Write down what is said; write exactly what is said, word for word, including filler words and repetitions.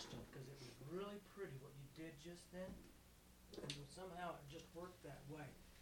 question, because it was really pretty what you did just then. And somehow it just worked that way.